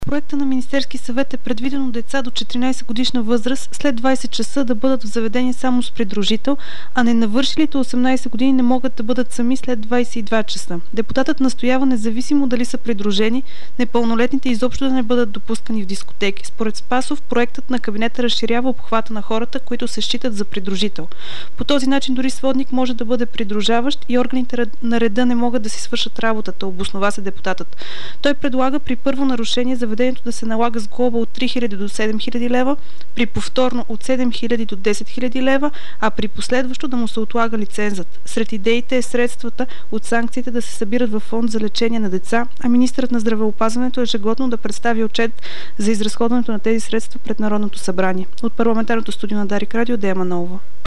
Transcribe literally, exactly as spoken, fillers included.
В проекта на Министерски съвет е предвидено деца до четиринайсет годишна възраст след двайсет часа да бъдат в заведение само с придружител, а ненавършилите осемнайсет години не могат да бъдат сами след двайсет и два часа. Депутатът настоява, независимо дали са придружени, непълнолетните изобщо да не бъдат допускани в дискотеки. Според Спасов, проектът на кабинета разширява обхвата на хората, които се считат за придружител. По този начин дори сводник може да бъде придружаващ и органите на реда не могат да си свършат работата, обоснова се депутатът. Той предлага при първо нарушение заведението да се налага с глоба от три хиляди до седем хиляди лева, при повторно от седем хиляди до десет хиляди лева, а при последващо да му се отлага лицензът. Сред идеите е средствата от санкциите да се събират във фонд за лечение на деца, а министърът на здравеопазването ежегодно да представи отчет за изразходването на тези средства пред Народното събрание. От парламентарното студио на Дарик Радио, Дея Манолова.